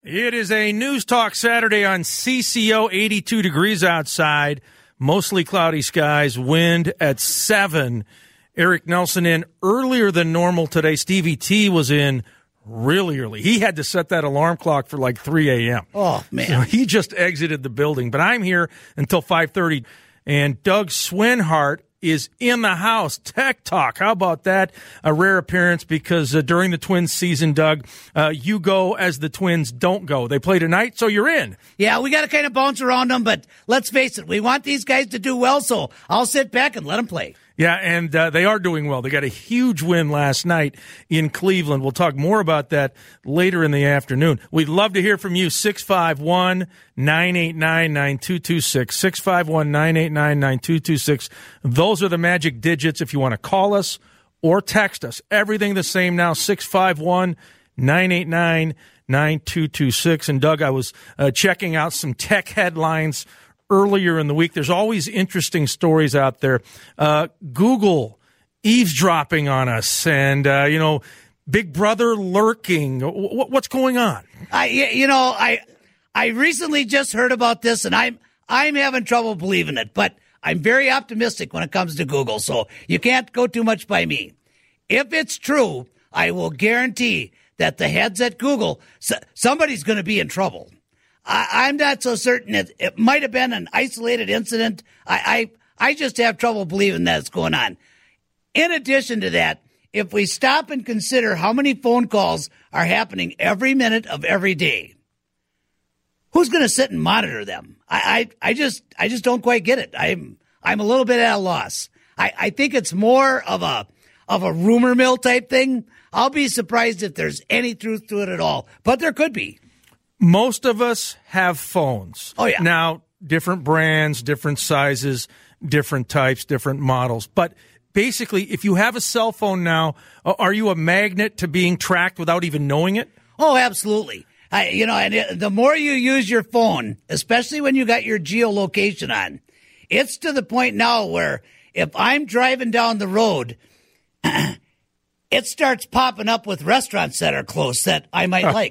It is a News Talk Saturday on CCO, 82 degrees outside, mostly cloudy skies, wind at 7. Eric Nelson in earlier than normal today. Stevie T was in really early. He had to set that alarm clock for like 3 a.m. Oh, man. So he just exited the building. But I'm here until 5:30, and Doug Swinhart is in the house. Tech Talk. How about that? A rare appearance because during the Twins season, Doug, you go as the Twins don't go. They play tonight, so you're in. Yeah, we got to kind of bounce around them, but let's face it, we want these guys to do well, so I'll sit back and let them play. Yeah, and they are doing well. They got a huge win last night in Cleveland. We'll talk more about that later in the afternoon. We'd love to hear from you, 651-989-9226, 651-989-9226. Those are the magic digits if you want to call us or text us. Everything the same now, 651-989-9226. And, Doug, I was checking out some tech headlines earlier in the week. There's always interesting stories out there. Google eavesdropping on us and, Big Brother lurking. What's going on? I recently just heard about this, and I'm having trouble believing it, but I'm very optimistic when it comes to Google, so you can't go too much by me. If it's true, I will guarantee that the heads at Google, somebody's going to be in trouble. I'm not so certain. It might have been an isolated incident. I just have trouble believing that it's going on. In addition to that, if we stop and consider how many phone calls are happening every minute of every day, who's going to sit and monitor them? I just don't quite get it. I'm a little bit at a loss. I think it's more of a rumor mill type thing. I'll be surprised if there's any truth to it at all, but there could be. Most of us have phones. Oh, yeah. Now, different brands, different sizes, different types, different models. But basically, if you have a cell phone now, are you a magnet to being tracked without even knowing it? Oh, absolutely. And the more you use your phone, especially when you got your geolocation on, it's to the point now where if I'm driving down the road, it starts popping up with restaurants that are close that I might like.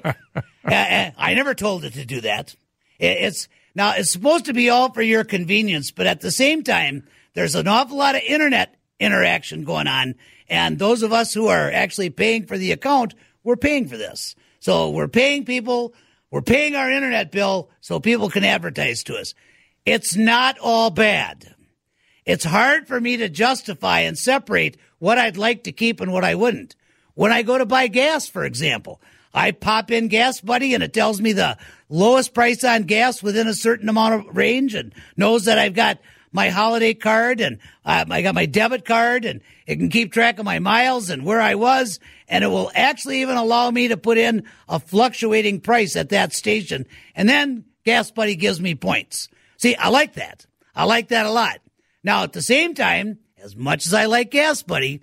I never told it to do that. It's supposed to be all for your convenience, but at the same time, there's an awful lot of internet interaction going on, and those of us who are actually paying for the account, we're paying for this. So we're paying people, we're paying our internet bill so people can advertise to us. It's not all bad. It's hard for me to justify and separate what I'd like to keep and what I wouldn't. When I go to buy gas, for example, I pop in Gas Buddy and it tells me the lowest price on gas within a certain amount of range and knows that I've got my holiday card and I got my debit card and it can keep track of my miles and where I was, and it will actually even allow me to put in a fluctuating price at that station. And then Gas Buddy gives me points. See, I like that. I like that a lot. Now, at the same time, as much as I like Gas Buddy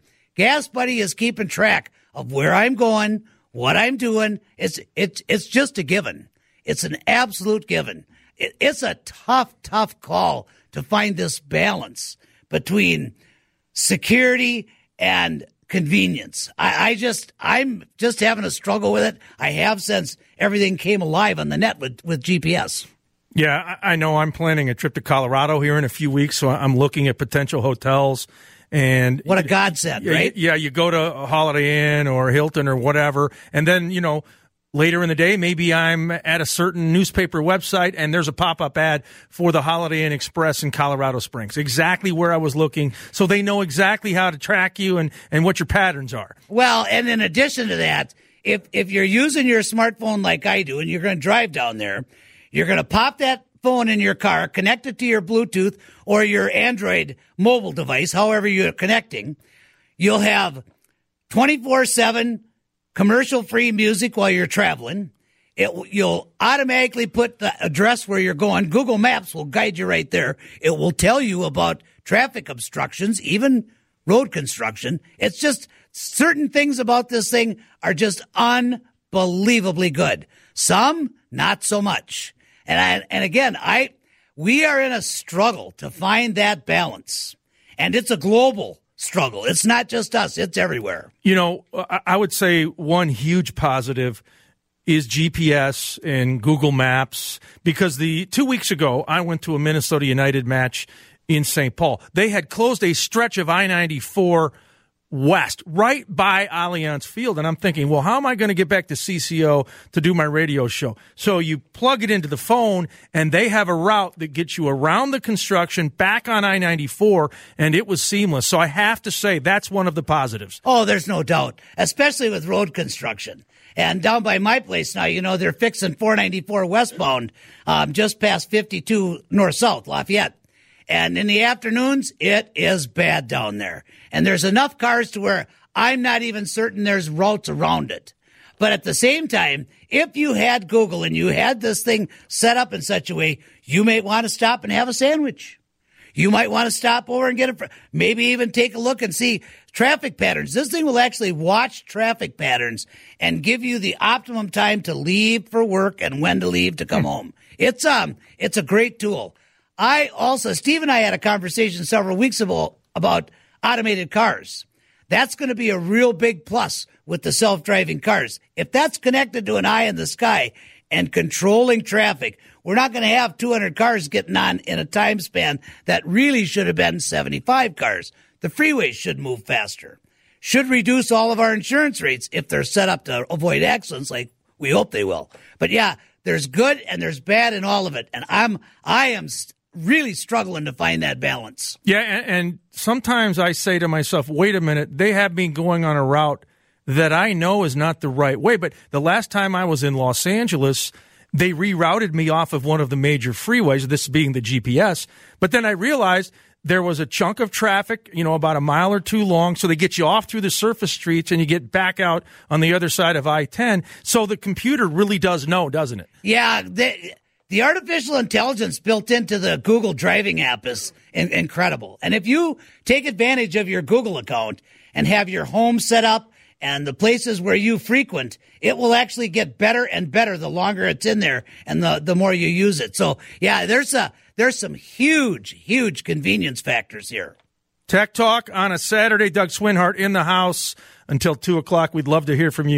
is keeping track of where I'm going, what I'm doing. It's just a given. It's an absolute given. It's a tough call to find this balance between security and convenience. I'm just having a struggle with it. I have since everything came alive on the net with GPS. Yeah, I know. I'm planning a trip to Colorado here in a few weeks, so I'm looking at potential hotels. And what a godsend, right? Yeah, you go to a Holiday Inn or Hilton or whatever, and then, later in the day, maybe I'm at a certain newspaper website and there's a pop-up ad for the Holiday Inn Express in Colorado Springs, exactly where I was looking, so they know exactly how to track you and what your patterns are. Well, and in addition to that, if you're using your smartphone like I do and you're going to drive down there, you're going to pop that phone in your car, connect it to your Bluetooth or your Android mobile device, however you're connecting. You'll have 24/7 commercial-free music while you're traveling. You'll automatically put the address where you're going. Google Maps will guide you right there. It will tell you about traffic obstructions, even road construction. It's just certain things about this thing are just unbelievably good. Some, not so much. And again, we are in a struggle to find that balance. And it's a global struggle. It's not just us. It's everywhere. I would say one huge positive is GPS and Google Maps, because 2 weeks ago I went to a Minnesota United match in St. Paul. They had closed a stretch of I-94 west, right by Allianz Field. And I'm thinking, well, how am I going to get back to CCO to do my radio show? So you plug it into the phone, and they have a route that gets you around the construction, back on I-94, and it was seamless. So I have to say that's one of the positives. Oh, there's no doubt, especially with road construction. And down by my place now, they're fixing 494 westbound, just past 52 north-south, Lafayette. And in the afternoons, it is bad down there. And there's enough cars to where I'm not even certain there's routes around it. But at the same time, if you had Google and you had this thing set up in such a way, you may want to stop and have a sandwich. You might want to stop over and get maybe even take a look and see traffic patterns. This thing will actually watch traffic patterns and give you the optimum time to leave for work and when to leave to come home. It's a great tool. Steve and I had a conversation several weeks ago about automated cars. That's going to be a real big plus with the self-driving cars. If that's connected to an eye in the sky and controlling traffic, we're not going to have 200 cars getting on in a time span that really should have been 75 cars. The freeways should move faster. Should reduce all of our insurance rates if they're set up to avoid accidents like we hope they will. But yeah, there's good and there's bad in all of it. And I am really struggling to find that balance. Yeah, and sometimes I say to myself, wait a minute, they have me going on a route that I know is not the right way. But the last time I was in Los Angeles, they rerouted me off of one of the major freeways, this being the GPS. But then I realized there was a chunk of traffic, about a mile or two long, so they get you off through the surface streets and you get back out on the other side of I-10. So the computer really does know, doesn't it? Yeah, the artificial intelligence built into the Google driving app is incredible. And if you take advantage of your Google account and have your home set up and the places where you frequent, it will actually get better and better the longer it's in there and the more you use it. So, yeah, there's some huge convenience factors here. Tech Talk on a Saturday. Doug Swinhart in the house until 2 o'clock. We'd love to hear from you.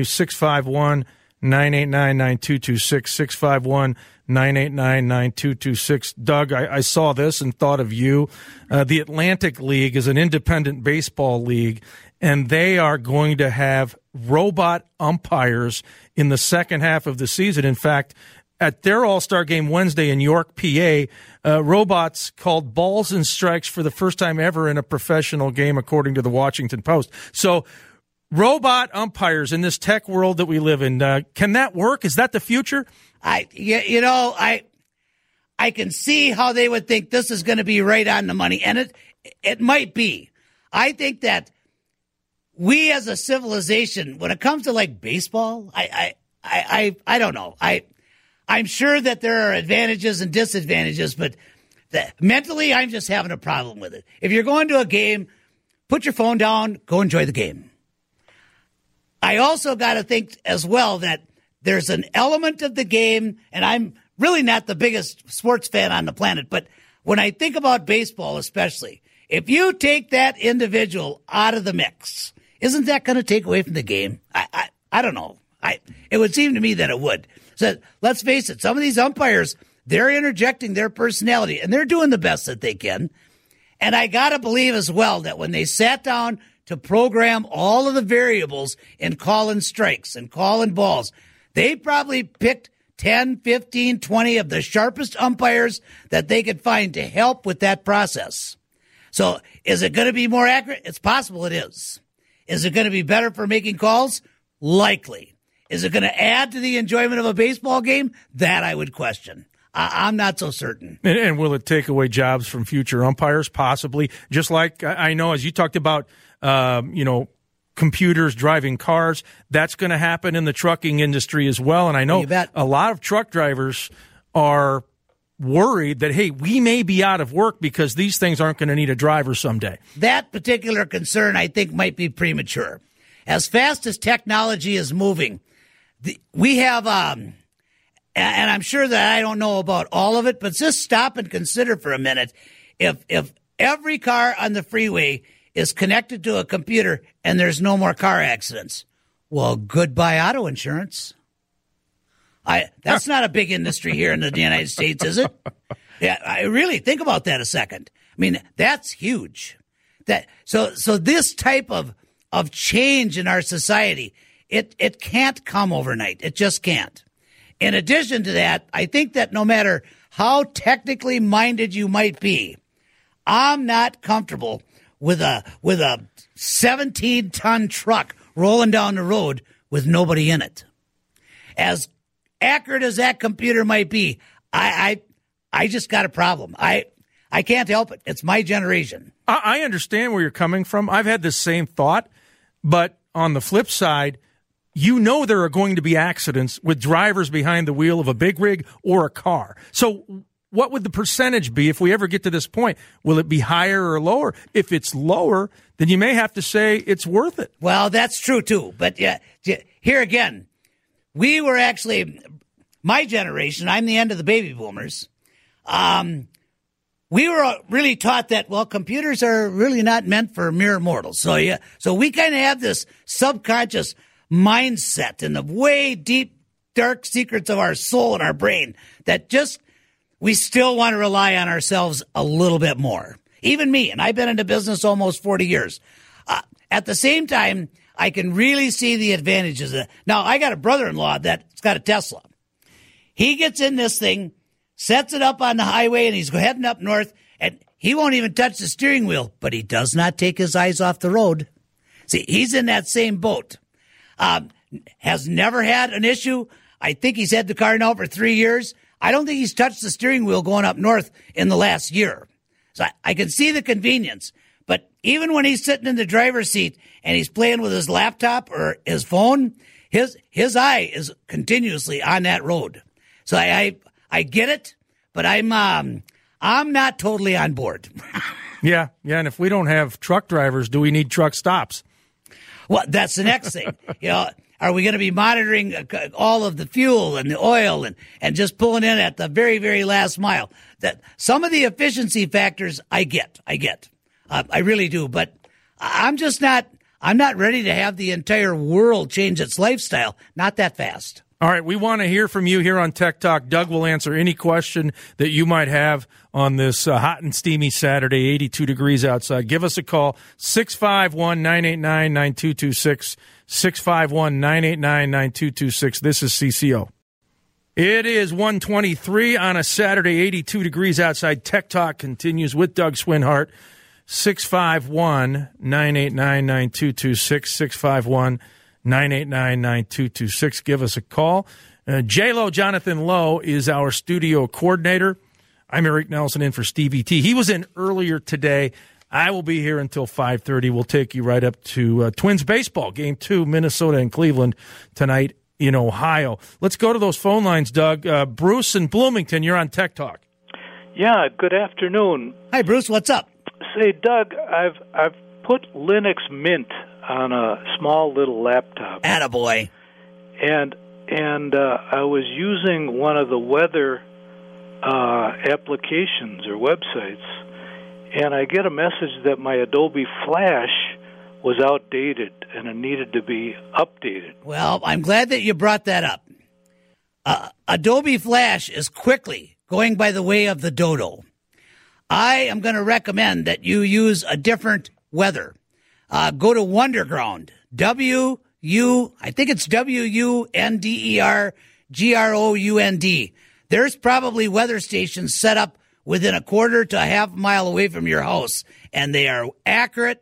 651-989-9226, 651-989-9226. Doug, I saw this and thought of you. The Atlantic League is an independent baseball league, and they are going to have robot umpires in the second half of the season. In fact, at their All-Star game Wednesday in York, PA, robots called balls and strikes for the first time ever in a professional game, according to the Washington Post. So robot umpires in this tech world that we live in, can that work? Is that the future? I can see how they would think this is going to be right on the money, and it might be. I think that we as a civilization, when it comes to like baseball, I don't know. I'm sure that there are advantages and disadvantages, but mentally, I'm just having a problem with it. If you're going to a game, put your phone down, go enjoy the game. I also got to think as well that there's an element of the game, and I'm really not the biggest sports fan on the planet, but when I think about baseball especially, if you take that individual out of the mix, isn't that going to take away from the game? I don't know. It would seem to me that it would. So let's face it, some of these umpires, they're interjecting their personality, and they're doing the best that they can. And I got to believe as well that when they sat down to program all of the variables in calling strikes and calling balls, they probably picked 10, 15, 20 of the sharpest umpires that they could find to help with that process. So is it going to be more accurate? It's possible it is. Is it going to be better for making calls? Likely. Is it going to add to the enjoyment of a baseball game? That I would question. I'm not so certain. And will it take away jobs from future umpires? Possibly. Just like I know, as you talked about, computers driving cars, that's going to happen in the trucking industry as well. And I know a lot of truck drivers are worried that, hey, we may be out of work because these things aren't going to need a driver someday. That particular concern, I think, might be premature. As fast as technology is moving, we have, and I'm sure that I don't know about all of it, but just stop and consider for a minute. If every car on the freeway is connected to a computer and there's no more car accidents, well, goodbye auto insurance. That's not a big industry here in the United States, is it? Yeah, I really think about that a second. I mean, that's huge. So this type of change in our society, it can't come overnight. It just can't. In addition to that, I think that no matter how technically minded you might be, I'm not comfortable with a 17-ton truck rolling down the road with nobody in it. As accurate as that computer might be, I just got a problem. I can't help it. It's my generation. I understand where you're coming from. I've had the same thought, but on the flip side, you know there are going to be accidents with drivers behind the wheel of a big rig or a car. So what would the percentage be if we ever get to this point? Will it be higher or lower? If it's lower, then you may have to say it's worth it. Well, that's true, too. But here again, we were actually, my generation, I'm the end of the baby boomers, we were really taught that, well, computers are really not meant for mere mortals. So we kind of have this subconscious mindset in the way deep, dark secrets of our soul and our brain that just we still want to rely on ourselves a little bit more. Even me, and I've been into business almost 40 years. At the same time, I can really see the advantages of it. Now, I got a brother-in-law that's got a Tesla. He gets in this thing, sets it up on the highway, and he's heading up north, and he won't even touch the steering wheel, but he does not take his eyes off the road. See, he's in that same boat. Has never had an issue. I think he's had the car now for 3 years. I don't think he's touched the steering wheel going up north in the last year. So I can see the convenience. But even when he's sitting in the driver's seat and he's playing with his laptop or his phone, his eye is continuously on that road. So I get it, but I'm not totally on board. Yeah, and if we don't have truck drivers, do we need truck stops? Well, that's the next thing. Are we going to be monitoring all of the fuel and the oil and just pulling in at the very, very last mile? That some of the efficiency factors I get. I really do. But I'm not ready to have the entire world change its lifestyle. Not that fast. All right, we want to hear from you here on Tech Talk. Doug will answer any question that you might have on this hot and steamy Saturday, 82 degrees outside. Give us a call, 651-989-9226, 651-989-9226. This is CCO. It is 1:23 on a Saturday, 82 degrees outside. Tech Talk continues with Doug Swinhart, 651-989-9226, 651-989-9226. Give us a call. J-Lo, Jonathan Lowe, is our studio coordinator. I'm Eric Nelson in for Stevie T. He was in earlier today. I will be here until 5:30. We'll take you right up to Twins baseball, Game 2, Minnesota and Cleveland tonight in Ohio. Let's go to those phone lines, Doug. Bruce in Bloomington, you're on Tech Talk. Yeah, good afternoon. Hi, Bruce. What's up? Say, Doug, I've put Linux Mint on a small little laptop. Attaboy. And I was using one of the weather applications or websites, and I get a message that my Adobe Flash was outdated and it needed to be updated. Well, I'm glad that you brought that up. Adobe Flash is quickly going by the way of the dodo. I am going to recommend that you use a different weather. Go to Wunderground, I think it's WUNDERGROUND. There's probably weather stations set up within a quarter to a half mile away from your house, and they are accurate.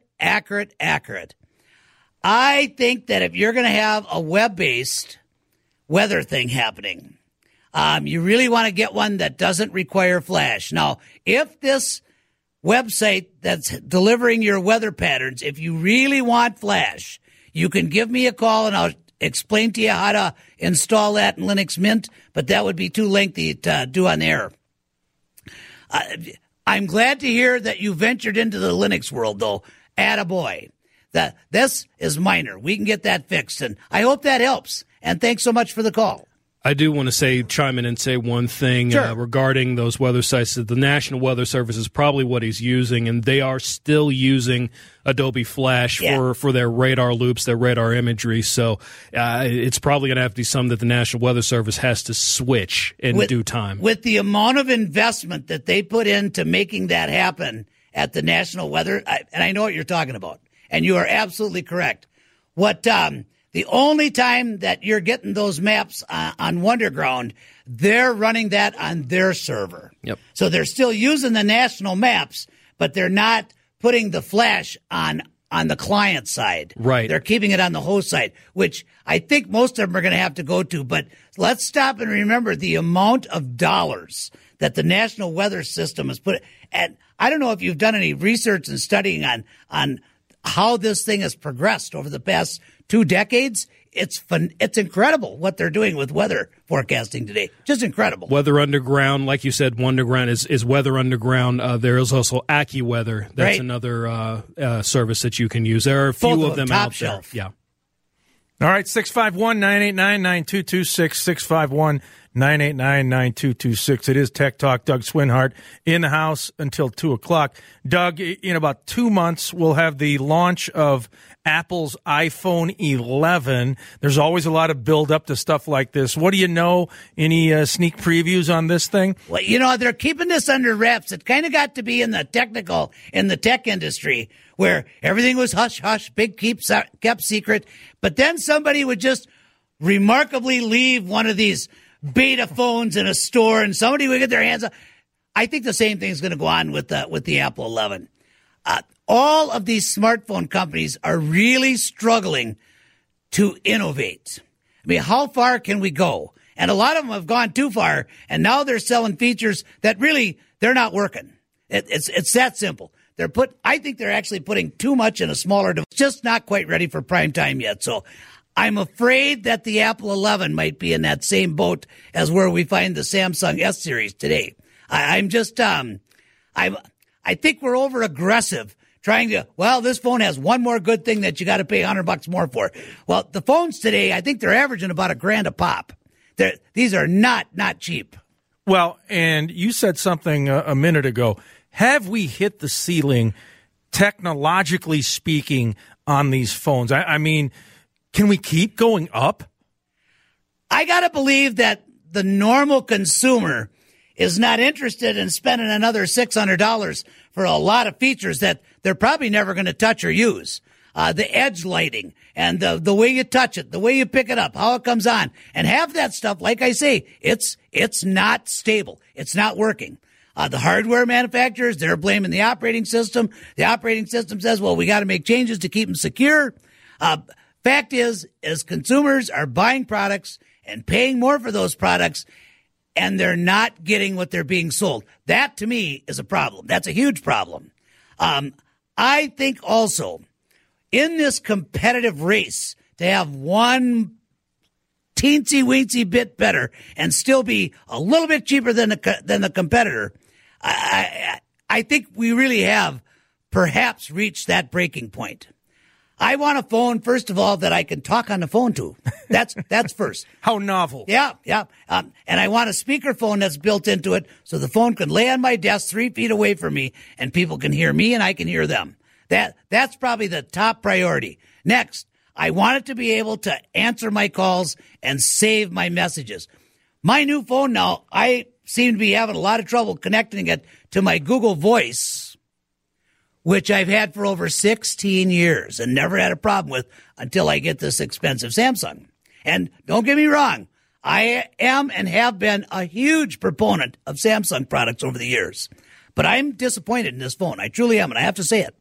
I think that if you're going to have a web-based weather thing happening, you really want to get one that doesn't require Flash. Now, if this website that's delivering your weather patterns, if you really want Flash, you can give me a call and I'll explain to you how to install that in Linux Mint, but that would be too lengthy to do on the air. I'm glad to hear that you ventured into the Linux world, though. Attaboy. This is minor. We can get that fixed, and I hope that helps. And thanks so much for the call. I do want to chime in and say one thing regarding those weather sites. That the National Weather Service is probably what he's using, and they are still using Adobe Flash for their radar loops, their radar imagery. So it's probably going to have to be something that the National Weather Service has to switch in due time. With the amount of investment that they put into making that happen at the National Weather, and I know what you're talking about, and you are absolutely correct. The only time that you're getting those maps on Wonderground, they're running that on their server. Yep. So they're still using the national maps, but they're not putting the flash on the client side. Right. They're keeping it on the host side, which I think most of them are going to have to go to. But let's stop and remember the amount of dollars that the National Weather System has put. And I don't know if you've done any research and studying on how this thing has progressed over the past 2 decades. It's incredible what they're doing with weather forecasting today. Just incredible. Weather Underground, like you said, Wonderground is Weather Underground. There is also AccuWeather. That's another service that you can use. There are a few of them top out shelf. there. Yeah. All right, 651-989-9226, 651-989-9226. It is Tech Talk. Doug Swinhart in the house until 2 o'clock. Doug, in about 2 months, we'll have the launch of Apple's iPhone 11. There's always a lot of build-up to stuff like this. What do you know? Any sneak previews on this thing? Well, they're keeping this under wraps. It kind of got to be in the tech industry where everything was hush-hush, big kept secret. But then somebody would just remarkably leave one of these beta phones in a store and somebody would get their hands on. I think the same thing is going to go on with the Apple 11. All of these smartphone companies are really struggling to innovate. I mean, how far can we go? And a lot of them have gone too far, and now they're selling features that really, they're not working. It's that simple. I think they're actually putting too much in a smaller device, just not quite ready for prime time yet. So I'm afraid that the Apple 11 might be in that same boat as where we find the Samsung S series today. I think we're over aggressive trying to, this phone has one more good thing that you got to pay $100 more for. Well, the phones today, I think they're averaging about $1,000 a pop. These are not cheap. Well, and you said something a minute ago. Have we hit the ceiling, technologically speaking, on these phones? I mean, can we keep going up? I got to believe that the normal consumer is not interested in spending another $600 for a lot of features that they're probably never going to touch or use. The edge lighting and the way you touch it, the way you pick it up, how it comes on, and have that stuff. Like I say, it's not stable. It's not working. The hardware manufacturers, they're blaming the operating system. The operating system says, we got to make changes to keep them secure. Fact is consumers are buying products and paying more for those products, and they're not getting what they're being sold. That, to me, is a problem. That's a huge problem. I think also, in this competitive race, to have one teensy-weensy bit better and still be a little bit cheaper than the competitor, I think we really have perhaps reached that breaking point. I want a phone, first of all, that I can talk on the phone to. That's first. How novel. Yeah. And I want a speakerphone that's built into it so the phone can lay on my desk 3 feet away from me and people can hear me and I can hear them. That's probably the top priority. Next, I want it to be able to answer my calls and save my messages. My new phone now, I seem to be having a lot of trouble connecting it to my Google Voice, which I've had for over 16 years and never had a problem with until I get this expensive Samsung. And don't get me wrong, I am and have been a huge proponent of Samsung products over the years. But I'm disappointed in this phone. I truly am, and I have to say it.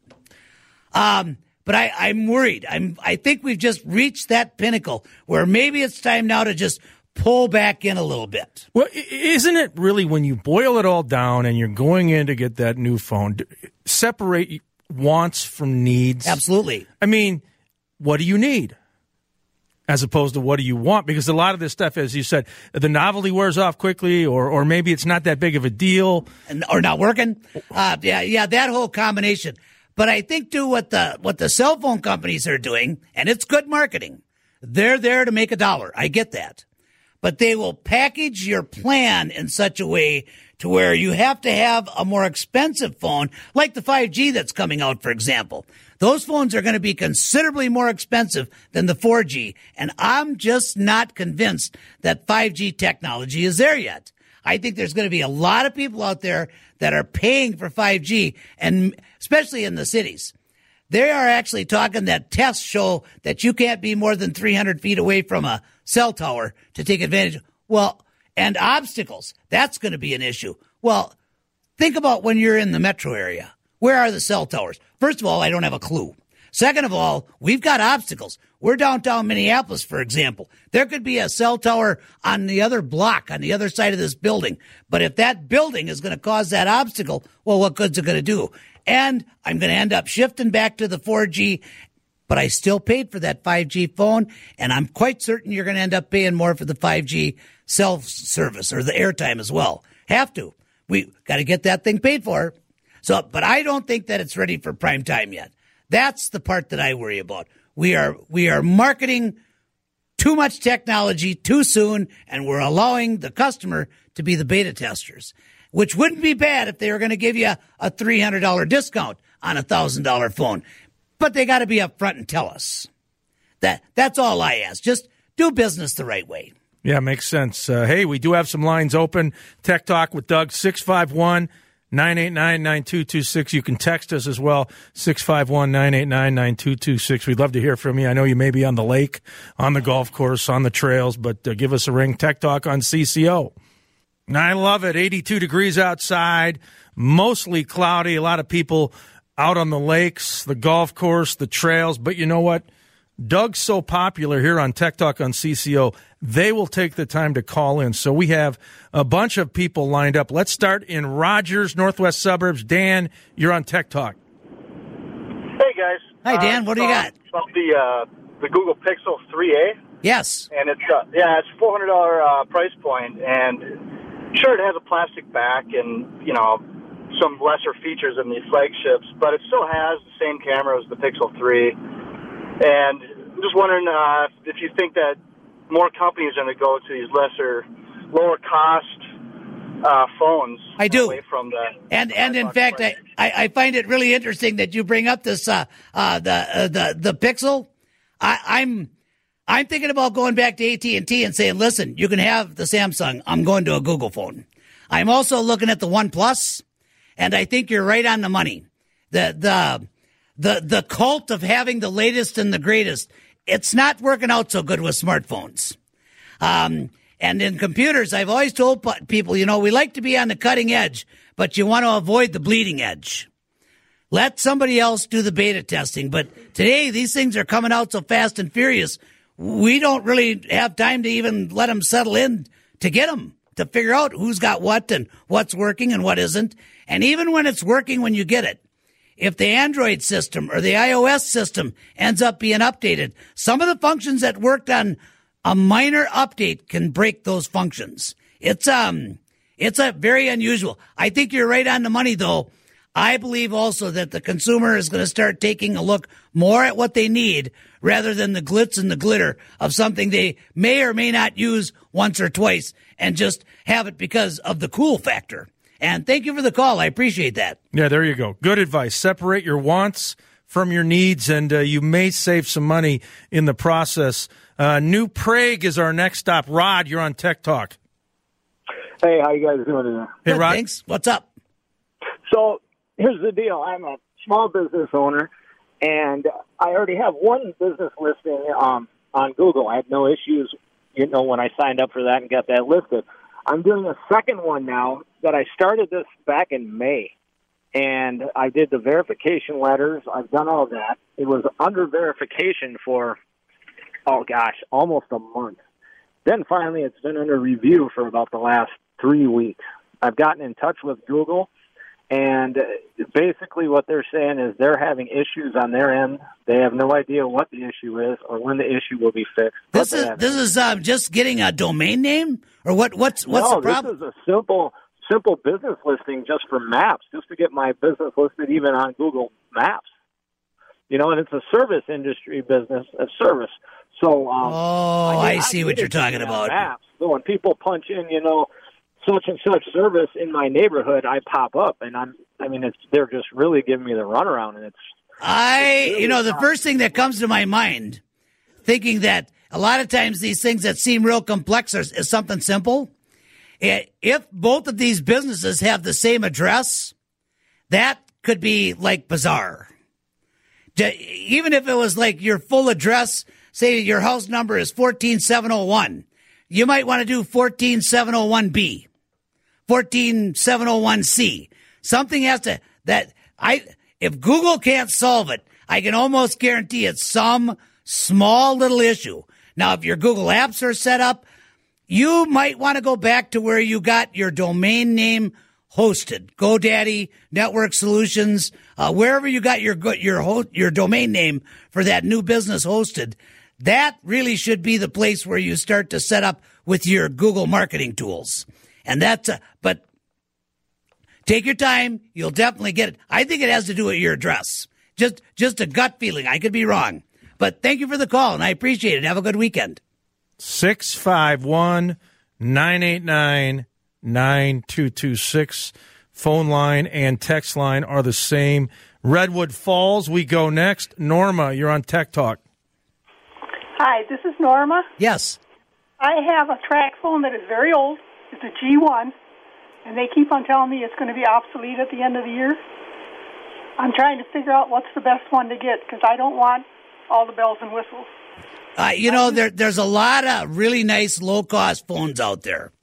But I'm worried. I think we've just reached that pinnacle where maybe it's time now to just pull back in a little bit. Well, isn't it really, when you boil it all down and you're going in to get that new phone, separate wants from needs? Absolutely. I mean, what do you need as opposed to what do you want? Because a lot of this stuff, as you said, the novelty wears off quickly, or maybe it's not that big of a deal. Or not working. Yeah, that whole combination. But I think, too, what the cell phone companies are doing, and it's good marketing, they're there to make $1. I get that. but they will package your plan in such a way to where you have to have a more expensive phone, like the 5G that's coming out, for example. Those phones are going to be considerably more expensive than the 4G, and I'm just not convinced that 5G technology is there yet. I think there's going to be a lot of people out there that are paying for 5G, and especially in the cities. They are actually talking that tests show that you can't be more than 300 feet away from a cell tower to take advantage. Well, and obstacles, that's going to be an issue. Well, think about when you're in the metro area. Where are the cell towers? First of all, I don't have a clue. Second of all, we've got obstacles. We're downtown Minneapolis, for example. There could be a cell tower on the other block, on the other side of this building. But if that building is going to cause that obstacle, well, what good's it going to do? And I'm going to end up shifting back to the 4G, but I still paid for that 5G phone, and I'm quite certain you're going to end up paying more for the 5G cell service or the airtime as well. Have to. We got to get that thing paid for. So, but I don't think that it's ready for prime time yet. That's the part that I worry about. We are marketing too much technology too soon, and we're allowing the customer to be the beta testers, which wouldn't be bad if they were going to give you a $300 discount on a $1,000 phone. But they got to be upfront and tell us. That's all I ask. Just do business the right way. Yeah, makes sense. Hey, we do have some lines open. Tech Talk with Doug, 651-989-9226. You can text us as well, 651-989-9226. We'd love to hear from you. I know you may be on the lake, on the golf course, on the trails, but give us a ring. Tech Talk on CCO. I love it. 82 degrees outside, mostly cloudy. A lot of people out on the lakes, the golf course, the trails. But you know what? Doug's so popular here on Tech Talk on CCO, they will take the time to call in. So we have a bunch of people lined up. Let's start in Rogers, northwest suburbs. Dan, you're on Tech Talk. Hey, guys. Hi, Dan. What do you got? About the Google Pixel 3a. Yes. And it's it's $400 price point, and sure, it has a plastic back and, some lesser features than the flagships, but it still has the same camera as the Pixel 3. And I'm just wondering if you think that more companies are going to go to these lower cost phones. I do. Away from the and in fact, I find it really interesting that you bring up this the Pixel. I'm thinking about going back to AT&T and saying, listen, you can have the Samsung. I'm going to a Google phone. I'm also looking at the OnePlus, and I think you're right on the money. The cult of having the latest and the greatest, it's not working out so good with smartphones. And in computers, I've always told people, we like to be on the cutting edge, but you want to avoid the bleeding edge. Let somebody else do the beta testing. But today, these things are coming out so fast and furious, we don't really have time to even let them settle in to get them, to figure out who's got what and what's working and what isn't. And even when it's working when you get it, if the Android system or the iOS system ends up being updated, some of the functions that worked on a minor update can break those functions. It's a very unusual. I think you're right on the money, though. I believe also that the consumer is going to start taking a look more at what they need rather than the glitz and the glitter of something they may or may not use once or twice and just have it because of the cool factor. And thank you for the call. I appreciate that. Yeah, there you go. Good advice. Separate your wants from your needs, and you may save some money in the process. New Prague is our next stop. Rod, you're on Tech Talk. Hey, how you guys doing today? Hey, Rod. Thanks. What's up? So here's the deal. I'm a small business owner, and I already have one business listing on Google. I had no issues, when I signed up for that and got that listed. I'm doing a second one now that I started this back in May, and I did the verification letters. I've done all that. It was under verification for, almost a month. Then finally it's been under review for about the last 3 weeks. I've gotten in touch with Google, and basically what they're saying is they're having issues on their end. They have no idea what the issue is or when the issue will be fixed. This is just getting a domain name, or what's the problem? This is a simple business listing just for maps, just to get my business listed even on Google Maps. and it's a service industry business, a service. So, I see what you're talking about. Maps. So when people punch in, such and such service in my neighborhood, I pop up, and they're just really giving me the runaround, and the first thing that comes to my mind, thinking that a lot of times these things that seem real complex is something simple. If both of these businesses have the same address, that could be like bizarre. Even if it was like your full address, say your house number is 14701, you might want to do 14701B, 14701C. Something has to, if Google can't solve it, I can almost guarantee it's some small little issue. Now, if your Google apps are set up, you might want to go back to where you got your domain name hosted. GoDaddy, Network Solutions, wherever you got your domain name for that new business hosted, that really should be the place where you start to set up with your Google marketing tools. And but take your time. You'll definitely get it. I think it has to do with your address. Just a gut feeling. I could be wrong. But thank you for the call, and I appreciate it. Have a good weekend. 651-989-9226. Phone line and text line are the same. Redwood Falls, we go next. Norma, you're on Tech Talk. Hi, this is Norma. Yes. I have a track phone that is very old. It's a G1, and they keep on telling me it's going to be obsolete at the end of the year. I'm trying to figure out what's the best one to get because I don't want all the bells and whistles. There's a lot of really nice low-cost phones out there.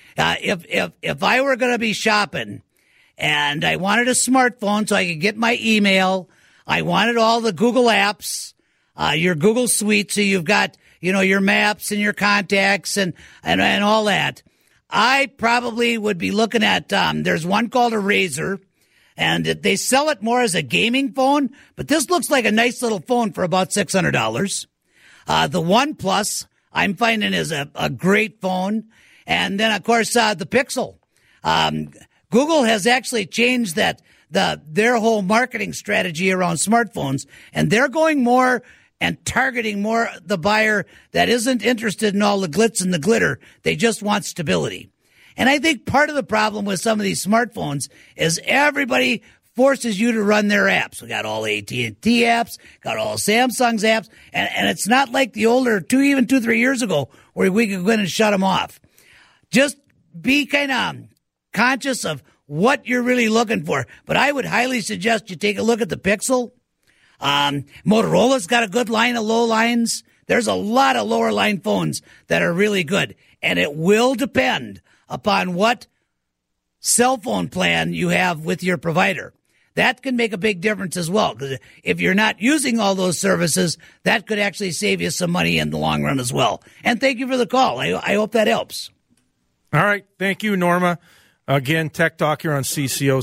If I were going to be shopping and I wanted a smartphone so I could get my email, I wanted all the Google apps, your Google Suite, so you've got, your maps and your contacts and all that, I probably would be looking at, there's one called a Razr, and they sell it more as a gaming phone, but this looks like a nice little phone for about $600. The OnePlus, I'm finding, is a great phone. And then, of course, the Pixel. Google has actually changed their whole marketing strategy around smartphones, and they're going more and targeting more the buyer that isn't interested in all the glitz and the glitter. They just want stability. And I think part of the problem with some of these smartphones is everybody forces you to run their apps. We got all AT&T apps, got all Samsung's apps, and it's not like the older 2-3 years ago where we could go in and shut them off. Just be kind of conscious of what you're really looking for. But I would highly suggest you take a look at the Pixel. Motorola's got a good line of low lines. There's a lot of lower line phones that are really good, and it will depend upon what cell phone plan you have with your provider. That can make a big difference as well, because if you're not using all those services, that could actually save you some money in the long run as well. And thank you for the call. I hope that helps. All right. Thank you, Norma. Again, Tech Talk here on CCO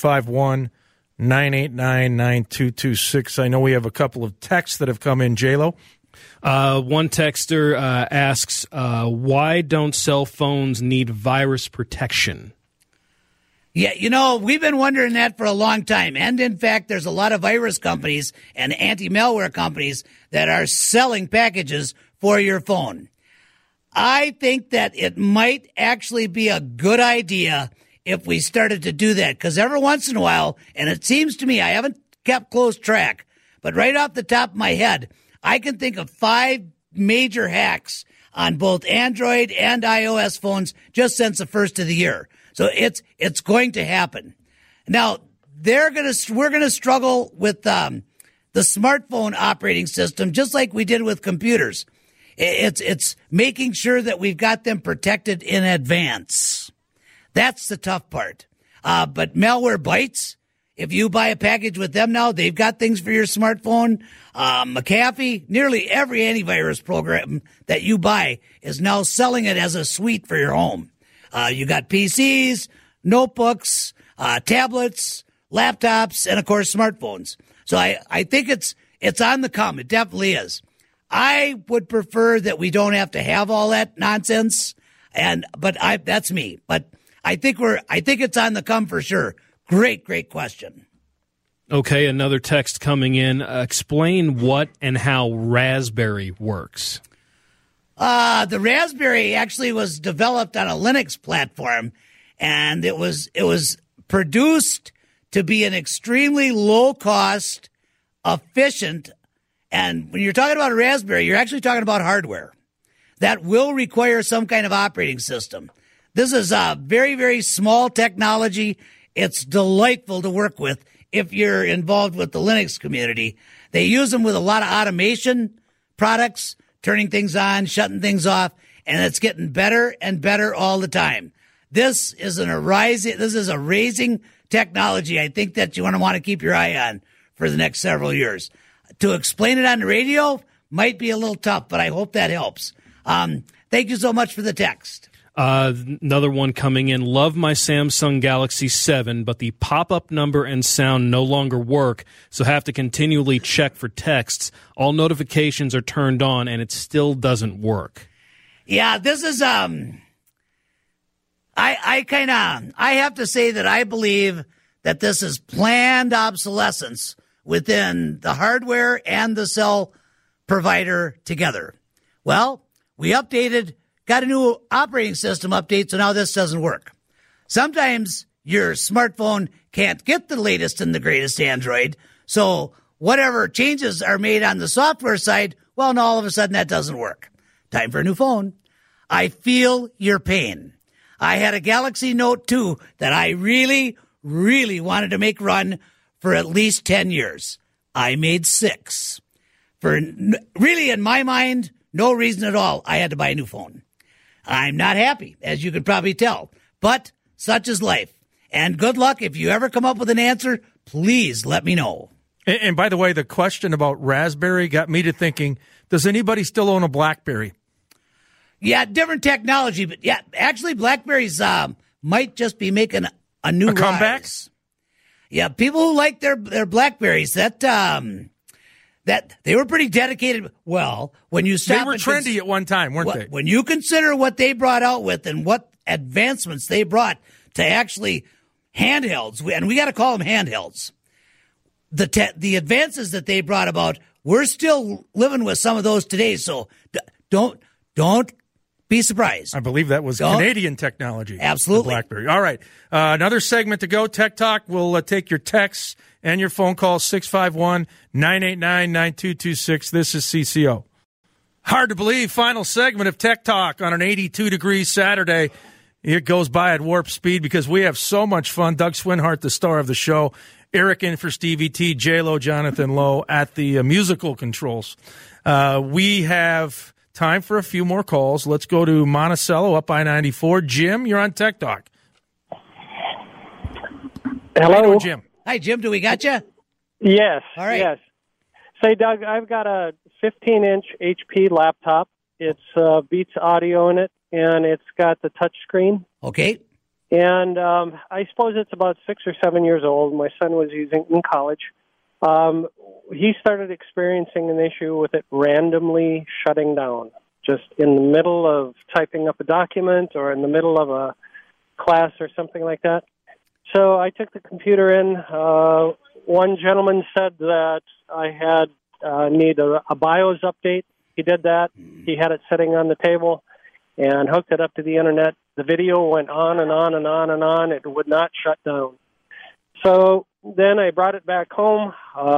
651-989-9226. I know we have a couple of texts that have come in, J-Lo. One texter asks, why don't cell phones need virus protection? Yeah, we've been wondering that for a long time. And in fact, there's a lot of virus companies and anti-malware companies that are selling packages for your phone. I think that it might actually be a good idea if we started to do that, because every once in a while, and it seems to me, I haven't kept close track, but right off the top of my head, I can think of 5 major hacks on both Android and iOS phones just since the first of the year. So it's going to happen. Now, we're going to struggle with the smartphone operating system just like we did with computers. It's making sure that we've got them protected in advance. That's the tough part. But Malwarebytes, if you buy a package with them now, they've got things for your smartphone. McAfee, nearly every antivirus program that you buy is now selling it as a suite for your home. You got PCs, notebooks, tablets, laptops, and of course smartphones. So I think it's on the come. It definitely is. I would prefer that we don't have to have all that nonsense. But that's me. But I think it's on the come for sure. Great question. Okay, another text coming in. Explain what and how Raspberry works. The Raspberry actually was developed on a Linux platform, and it was produced to be an extremely low-cost, efficient, and when you're talking about a Raspberry, you're actually talking about hardware that will require some kind of operating system. This is a very, very small technology. It's delightful to work with if you're involved with the Linux community. They use them with a lot of automation products, turning things on, shutting things off, and it's getting better and better all the time. This is a raising technology I think that you want to keep your eye on for the next several years. To explain it on the radio might be a little tough, but I hope that helps. Thank you so much for the text. Another one coming in. Love my Samsung Galaxy 7, but the pop-up number and sound no longer work, so have to continually check for texts. All notifications are turned on, and it still doesn't work. Yeah, this is I have to say that I believe that this is planned obsolescence within the hardware and the cell provider together. Well, we got a new operating system update, so now this doesn't work. Sometimes your smartphone can't get the latest and the greatest Android, so whatever changes are made on the software side, well, now all of a sudden that doesn't work. Time for a new phone. I feel your pain. I had a Galaxy Note 2 that I really, really wanted to make run for at least 10 years. I made 6. For really, in my mind, no reason at all, I had to buy a new phone. I'm not happy, as you could probably tell, but such is life. And good luck. If you ever come up with an answer, please let me know. And by the way, the question about Raspberry got me to thinking, does anybody still own a BlackBerry? Yeah, different technology, but yeah, actually BlackBerries might just be making a new comeback. Yeah, people who like their BlackBerries, that they were pretty dedicated. Well, when you stop, they were trendy at one time, weren't they? When you consider what they brought out with and what advancements they brought to actually handhelds, and we got to call them handhelds. The advances that they brought about, we're still living with some of those today. So don't be surprised. I believe that was Canadian technology. Absolutely. BlackBerry. All right. Another segment to go. Tech Talk. We'll take your texts and your phone calls, 651-989-9226. This is CCO. Hard to believe. Final segment of Tech Talk on an 82-degree Saturday. It goes by at warp speed because we have so much fun. Doug Swinhart, the star of the show. Eric in for Stevie T. J-Lo, Jonathan Lowe at the musical controls. We have time for a few more calls. Let's go to Monticello up I-94. Jim, you're on Tech Talk. Hello, Jim. Hi, Jim. Do we got you? Yes. All right. Yes. Say, Doug, I've got a 15-inch HP laptop. It's Beats audio in it, and it's got the touch screen. Okay. And I suppose it's about 6 or 7 years old. My son was using it in college. He started experiencing an issue with it randomly shutting down, just in the middle of typing up a document or in the middle of a class or something like that. So I took the computer in. One gentleman said that I had need a BIOS update. He did that. He had it sitting on the table and hooked it up to the internet. The video went on and on and on and on. It would not shut down. So then I brought it back home.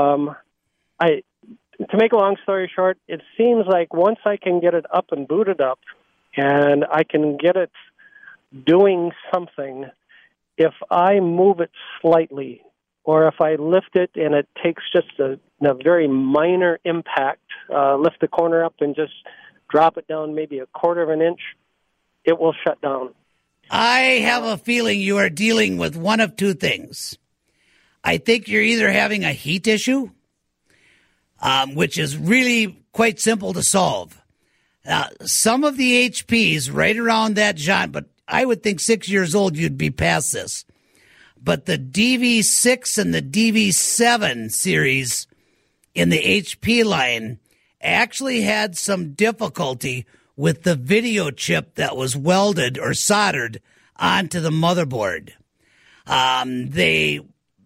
To make a long story short, it seems like once I can get it up and booted up and I can get it doing something, if I move it slightly or if I lift it and it takes just a very minor impact, lift the corner up and just drop it down maybe 1/4 of an inch, it will shut down. I have a feeling you are dealing with one of two things. I think you're either having a heat issue, which is really quite simple to solve. Some of the HPs right around that genre, but I would think 6 years old, you'd be past this. But the DV6 and the DV7 series in the HP line actually had some difficulty with the video chip that was welded or soldered onto the motherboard.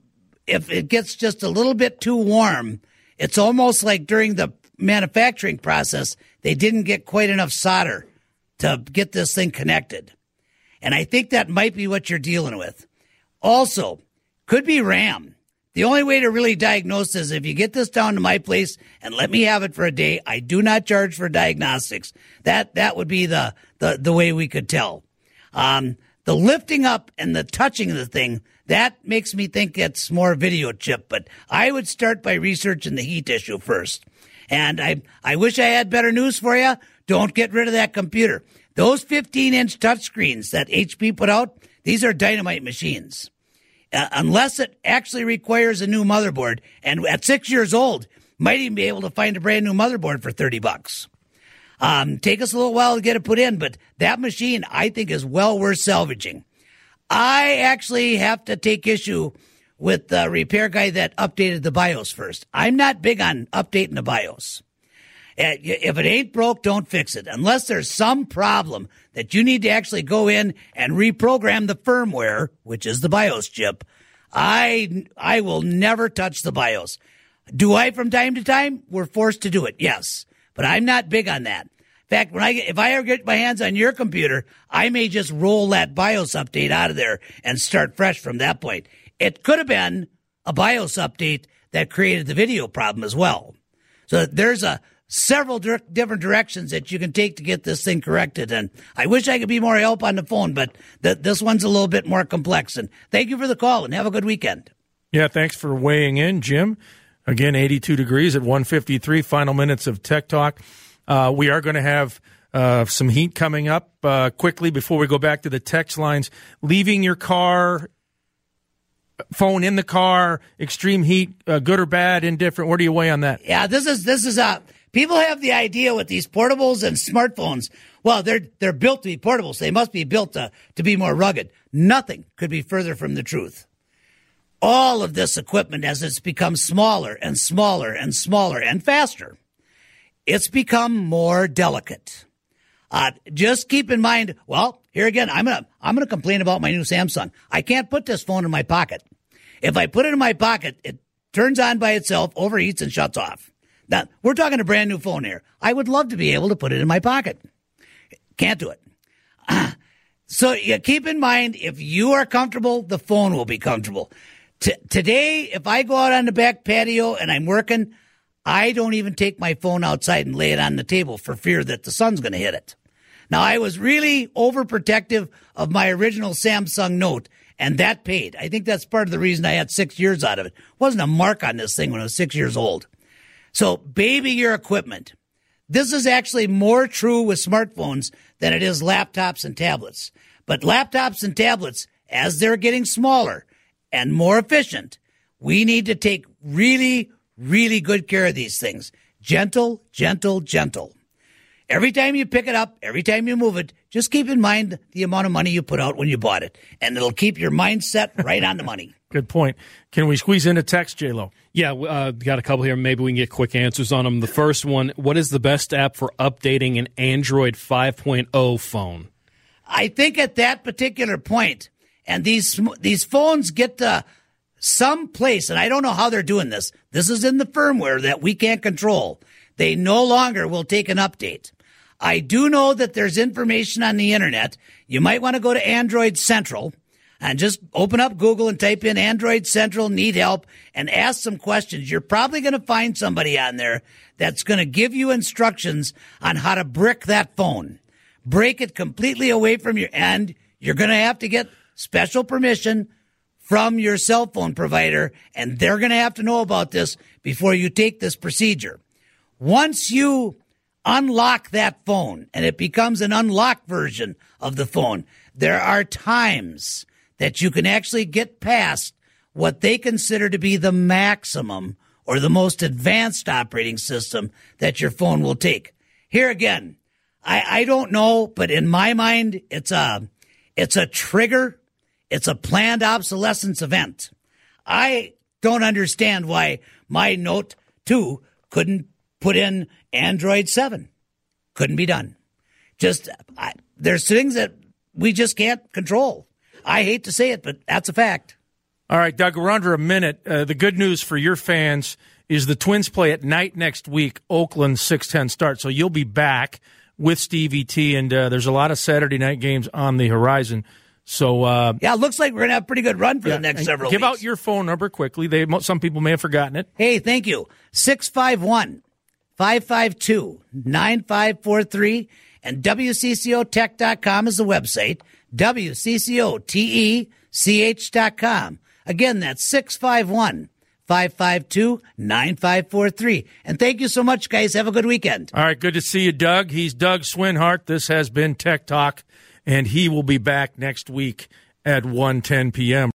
if it gets just a little bit too warm, it's almost like during the manufacturing process, they didn't get quite enough solder to get this thing connected. And I think that might be what you're dealing with. Also, could be RAM. The only way to really diagnose this is if you get this down to my place and let me have it for a day. I do not charge for diagnostics. That would be the way we could tell. The lifting up and the touching of the thing, that makes me think it's more video chip. But I would start by researching the heat issue first. And I wish I had better news for you. Don't get rid of that computer. Those 15-inch touchscreens that HP put out, these are dynamite machines. Unless it actually requires a new motherboard, and at 6 years old, might even be able to find a brand new motherboard for $30. Take us a little while to get it put in, but that machine, I think, is well worth salvaging. I actually have to take issue with the repair guy that updated the BIOS first. I'm not big on updating the BIOS. If it ain't broke, don't fix it. Unless there's some problem that you need to actually go in and reprogram the firmware, which is the BIOS chip, I will never touch the BIOS. Do I from time to time? We're forced to do it, yes. But I'm not big on that. In fact, if I ever get my hands on your computer, I may just roll that BIOS update out of there and start fresh from that point. It could have been a BIOS update that created the video problem as well. So there's several different directions that you can take to get this thing corrected. And I wish I could be more help on the phone, but this one's a little bit more complex. And thank you for the call, and have a good weekend. Yeah, thanks for weighing in, Jim. Again, 82 degrees at 1:53, final minutes of Tech Talk. We are going to have some heat coming up quickly before we go back to the text lines. Leaving your car, phone in the car, extreme heat, good or bad, indifferent. Where do you weigh on that? Yeah, this is people have the idea with these portables and smartphones. Well, they're built to be portables. They must be built to be more rugged. Nothing could be further from the truth. All of this equipment, as it's become smaller and smaller and smaller and faster, it's become more delicate. Just keep in mind, well, here again, I'm gonna complain about my new Samsung. I can't put this phone in my pocket. If I put it in my pocket, it turns on by itself, overheats, and shuts off. Now, we're talking a brand new phone here. I would love to be able to put it in my pocket. Can't do it. So you keep in mind, if you are comfortable, the phone will be comfortable. Today, if I go out on the back patio and I'm working, I don't even take my phone outside and lay it on the table for fear that the sun's going to hit it. Now, I was really overprotective of my original Samsung Note, and that paid. I think that's part of the reason I had 6 years out of it. Wasn't a mark on this thing when I was 6 years old. So, baby your equipment. This is actually more true with smartphones than it is laptops and tablets. But laptops and tablets, as they're getting smaller and more efficient, we need to take really, really good care of these things. Gentle, gentle, gentle. Every time you pick it up, every time you move it, just keep in mind the amount of money you put out when you bought it, and it'll keep your mindset right on the money. Good point. Can we squeeze in a text, J-Lo? Yeah, got a couple here. Maybe we can get quick answers on them. The first one, what is the best app for updating an Android 5.0 phone? I think at that particular point, and these phones get to some place, and I don't know how they're doing this. This is in the firmware that we can't control. They no longer will take an update. I do know that there's information on the internet. You might want to go to Android Central and just open up Google and type in Android Central, need help, and ask some questions. You're probably going to find somebody on there that's going to give you instructions on how to brick that phone. Break it completely away from your end. You're going to have to get special permission from your cell phone provider, and they're going to have to know about this before you take this procedure. Once you unlock that phone and it becomes an unlocked version of the phone, there are times that you can actually get past what they consider to be the maximum or the most advanced operating system that your phone will take. Here again, I don't know, but in my mind, it's a trigger. It's a planned obsolescence event. I don't understand why my Note 2 couldn't put in Android 7. Couldn't be done. There's things that we just can't control. I hate to say it, but that's a fact. All right, Doug, we're under a minute. The good news for your fans is the Twins play at night next week, Oakland 6:10 start. So you'll be back with Stevie T, and there's a lot of Saturday night games on the horizon. So it looks like we're going to have a pretty good run for the next several weeks. Give out your phone number quickly. Some people may have forgotten it. Hey, thank you. 651-552-9543, and WCCOtech.com is the website. WCCOTECH.com. Again, that's 651-552-9543. And thank you so much, guys. Have a good weekend. All right, good to see you, Doug. He's Doug Swinhart. This has been Tech Talk, and he will be back next week at 1:10 p.m.